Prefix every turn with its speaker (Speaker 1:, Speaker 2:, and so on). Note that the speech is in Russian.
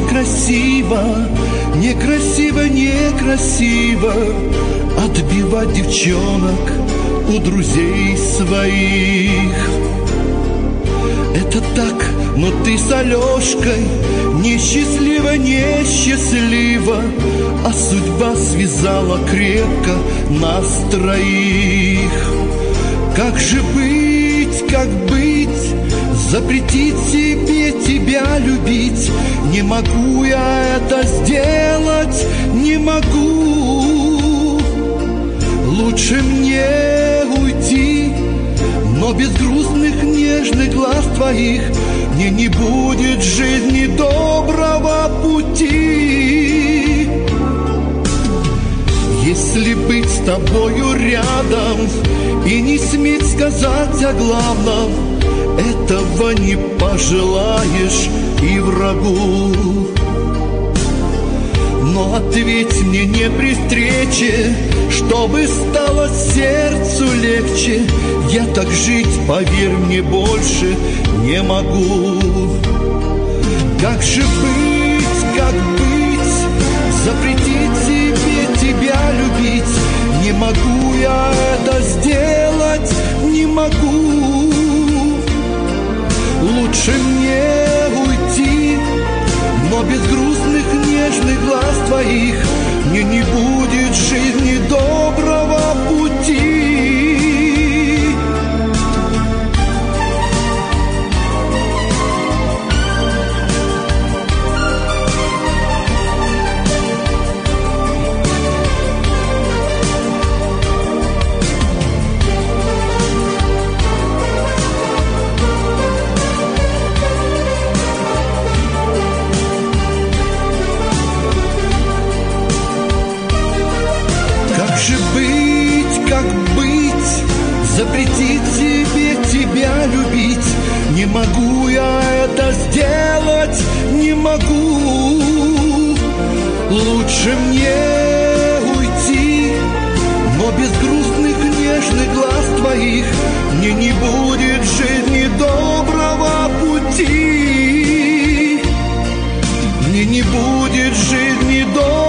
Speaker 1: некрасиво, некрасиво, некрасиво отбивать девчонок у друзей своих. Это так, но ты с Алешкой несчастливо, несчастливо, а судьба связала крепко нас троих. Как же быть, как быть? Запретить себе тебя любить не могу я это сделать, не могу. Лучше мне уйти, но без грустных нежных глаз твоих мне не будет жизни доброго пути. Если быть с тобою рядом и не сметь сказать о главном, этого не пожелаешь и врагу. Но ответь мне не при встрече, чтобы стало сердцу легче. Я так жить, поверь мне, больше не могу. Как же быть, как быть? Запретить себе тебя любить не могу я это сделать, не могу. Лучше мне уйти, но без грустных нежных глаз твоих мне не будет жизни доброго пути. Запретить себе тебя любить не могу я это сделать, не могу. Лучше мне уйти, но без грустных нежных глаз твоих мне не будет жизни доброго пути. Мне не будет жизни доброго